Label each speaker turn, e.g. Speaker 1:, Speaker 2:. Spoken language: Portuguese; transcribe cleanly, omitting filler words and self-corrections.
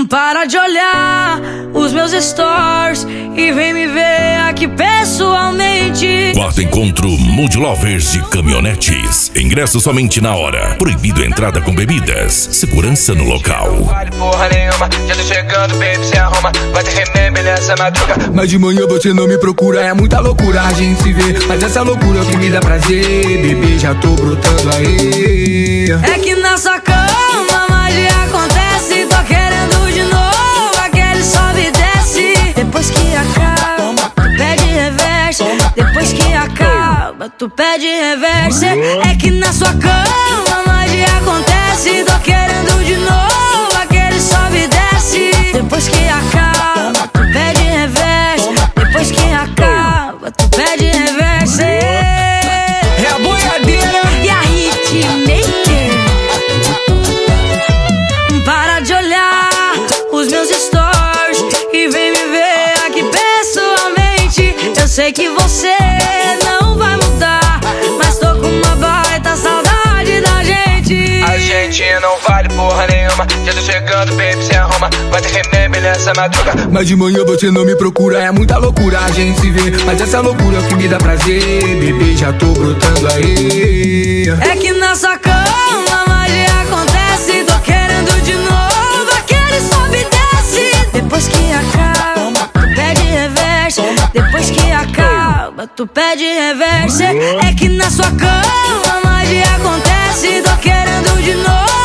Speaker 1: Para de olhar os meus stories e vem me ver aqui pessoalmente.
Speaker 2: Quarto encontro Mood Lovers de caminhonetes. Ingresso somente na hora. Proibido entrada com bebidas. Segurança no local.
Speaker 3: Não vale porra nenhuma, já tô chegando, baby, se arruma. Vai ter remember nessa madruga.
Speaker 4: Mas de manhã você não me procura, é muita loucura a gente se vê. Mas essa loucura é o que me dá prazer, bebê, já tô brotando aí.
Speaker 1: É que na sua cama magia acontece. Tô querendo de novo aquele sobe e desce. Depois que acaba, tu pede reverse. Depois que acaba, tu pede reverse. É que na sua cama magia acontece. Tô querendo de novo aquele sobe e desce. Depois que acaba, tu pede reverse. Depois que acaba, tu pede reverse.
Speaker 4: É a boiadeira
Speaker 1: e a hitmaker. Para de olhar os meus stories e vem me ver aqui pessoalmente. Eu sei que você não vai mudar, mas tô com uma baita saudade da gente.
Speaker 3: A gente não vale porra nenhuma, já tô chegando, baby, se arruma. Vai ter remember nessa madruga.
Speaker 4: Mas de manhã você não me procura, é muita loucura a gente se vê. Mas essa loucura é o que me dá prazer, bebê, já tô brotando aí.
Speaker 1: É que na sua cama magia acontece. Tô querendo de novo aquele sobe e desce. Depois que acaba, tu pede reverse. Depois que acaba, tu pede reverse. É que na sua cama magia acontece. Tô querendo de novo